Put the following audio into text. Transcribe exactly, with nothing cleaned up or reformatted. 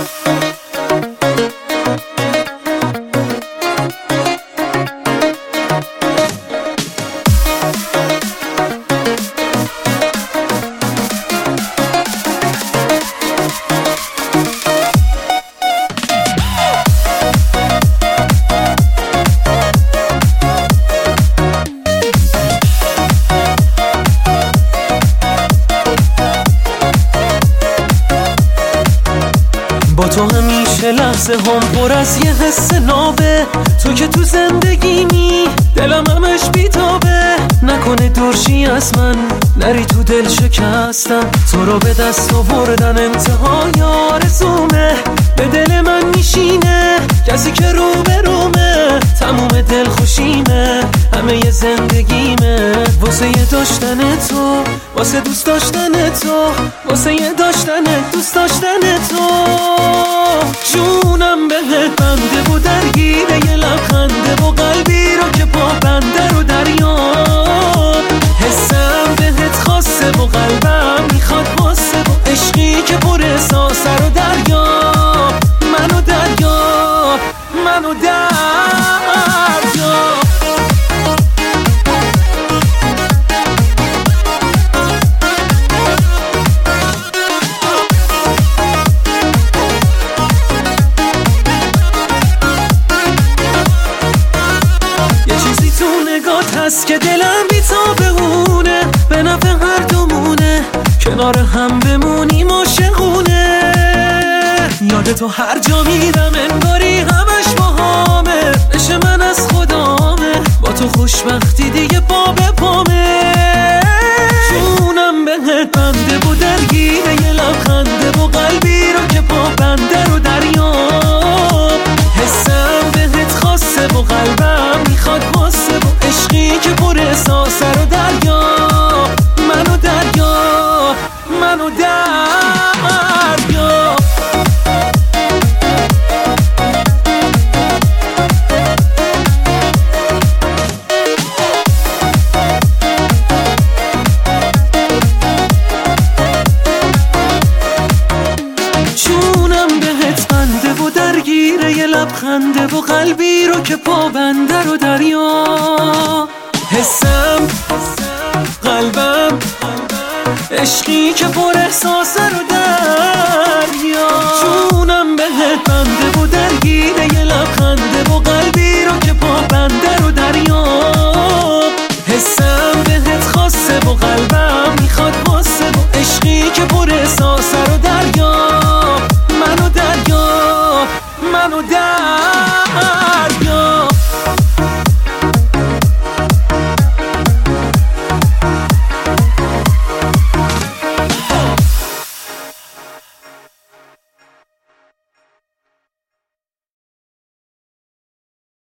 با تو همیشه لحظه هم پر از یه حس نابه، تو که تو زندگیمی دلم همش بیتابه. نکنه دورشی از من نری تو دل شکستم، تو رو به دست آوردن انتهای آرزومه. به دل من میشینه کسی که رو به رومه، تموم دل خوشیمه همه ی زندگیمه. واسه یه داشتن تو، واسه دوست داشتن تو، واسه یه داشتن دوست داشتن تو. جونم بهت بنده و درگیره یه لبخنده و قلبی رو که پا بنده رو دریا. حسم بهت خاصه و قلبم میخواد واسه و عشقی که پر احساسه رو دریا. منو دریا، منو دریا. هست که دلم بی تا بهونه، به نفع هر دومونه، کنار هم بمونیم عاشقونه. یاد تو هر جا میرم انگاری همش باهامه، عشق من از خدامه، با تو خوشبختی دیگه پا به پامه. جونم بهت بنده و درگیره یه لبخنده و قلبی رو که پا بنده رو دریا. حسم بهت خاصه و قلبم میخواد واسه و عشقی که پر احساسه رو دریا. منو دریا، منو دریا. جونم بهت بنده و درگیره یه لبخنده و قلبی رو که پا بنده رو دریا. حسم قلبم عشقی که پر احساسه رو در